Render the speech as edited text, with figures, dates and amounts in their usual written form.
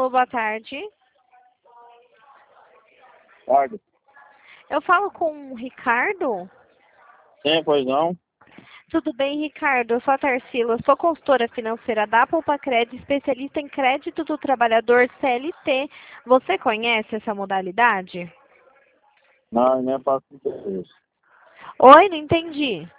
Alô, boa tarde. Ricardo? Eu falo com o Ricardo? Sim, pois não? Tudo bem, Ricardo? Eu sou a Tarsila, sou consultora financeira da Poupa-Cred, especialista em crédito do trabalhador CLT. Você conhece essa modalidade? Não, nem faço interesse. Oi, não entendi.